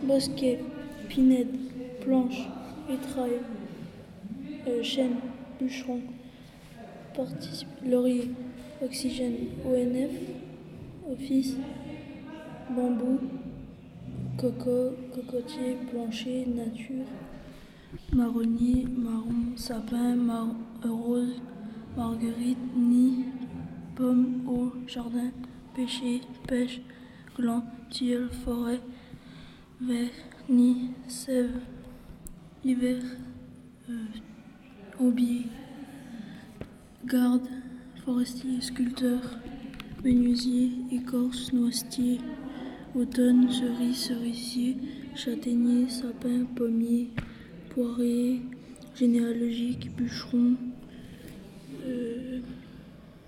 bosquet, pinède, planche, vitrail, chêne, bûcheron, laurier, oxygène, ONF, office, bambou, cocotier, plancher, nature, marronnier, marron, sapin, rose, marguerite, nid, pomme, eau, jardin, pêcher, pêche, gland, tilleul, forêt, verre, nid, sève, hiver, aubier, garde, forestier, sculpteur, menuisier, écorce, noisetier, automne, cerise, cerisier, châtaignier, sapin, pommier, poirier, généalogique, bûcheron,